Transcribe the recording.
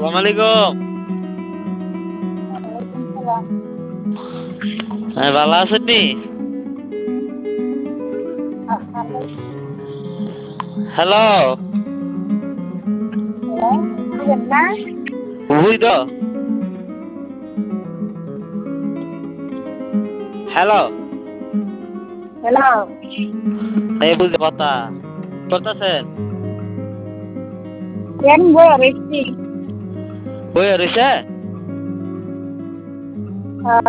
আলাইকুম। হ্যাঁ, ভালো আছেন নি? হ্যালো, বুঝি তো। হ্যালো, হ্যালো, এই বুঝি কথা করতেছেন? কেন বইয়া রয়েছি? বই রয়েছে?